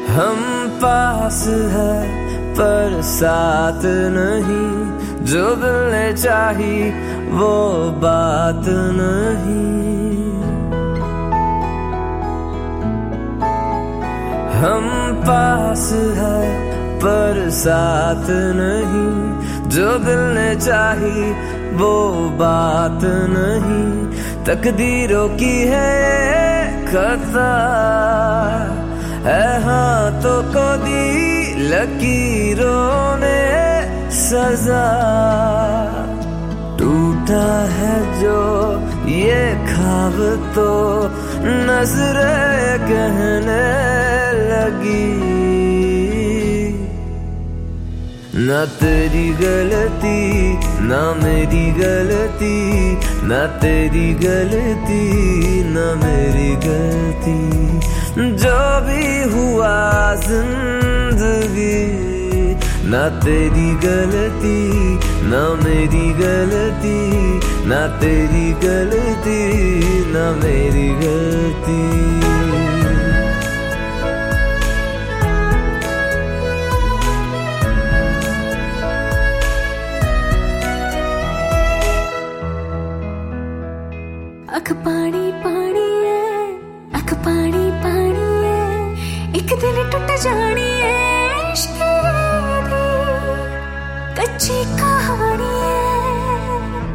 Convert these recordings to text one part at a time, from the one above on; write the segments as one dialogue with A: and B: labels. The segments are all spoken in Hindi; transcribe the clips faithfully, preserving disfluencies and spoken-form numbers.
A: हम पास है पर साथ नहीं, जो दिल ने चाही वो बात नहीं। हम पास है पर साथ नहीं, जो दिल ने चाही वो बात नहीं। तकदीरों की है खता है हाथों को दी लकीरों ने सजा। टूटा है जो ये ख्वाब तो नजरें कहने लगी, ना तेरी गलती ना मेरी गलती, ना तेरी गलती ना मेरी गलती। जो भी हुआ जिंदगी, ना तेरी गलती ना मेरी गलती, ना तेरी गलती ना मेरी गलती।
B: अख पानी पानी है, अख पानी पानी है, एक दिन टूट जानी है। इश्क दी कच्ची कहानी है।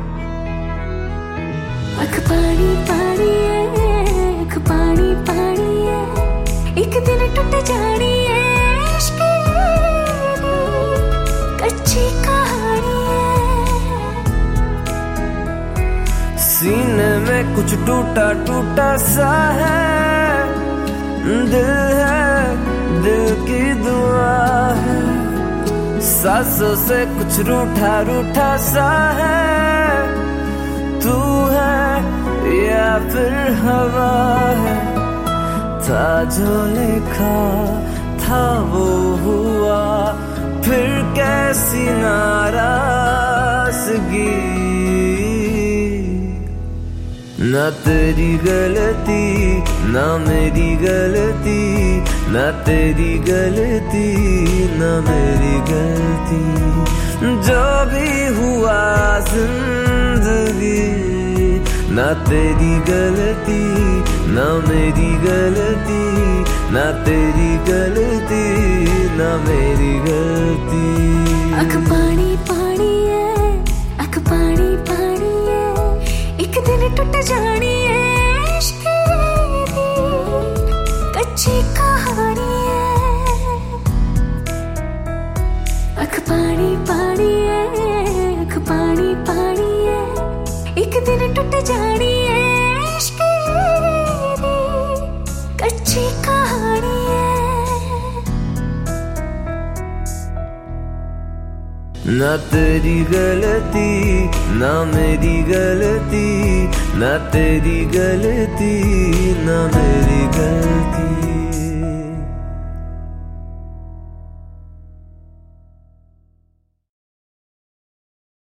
B: अख पानी पानी है, अख पानी पानी है, एक दिन टूट जानी है। इश्क दी कच्ची कहानी है।
A: सीने में कुछ टूटा टूटा सा है, दिल है दिल की दुआ है। सांसों से कुछ रूठा रूठा सा है, तू है या फिर हवा है। था जो लिखा था वो हुआ, फिर कैसी नाराजगी। ना तेरी गलती ना मेरी गलती, ना तेरी गलती ना मेरी गलती। जो भी हुआ जिंदगी, ना तेरी गलती ना मेरी गलती, ना तेरी गलती ना मेरी गलती।
B: अख पानी पानी है, अख पानी पानी है, एक दिन टूट जानी है। इश्क दी कच्ची कहानी है। अख पानी पानी है, अख पानी पानी है, एक दिन टूट जानी है। इश्क दी कच्ची कहानी है।
A: ना तेरी गलती ना मेरी गलती, ना तेरी गलती ना मेरी गलती।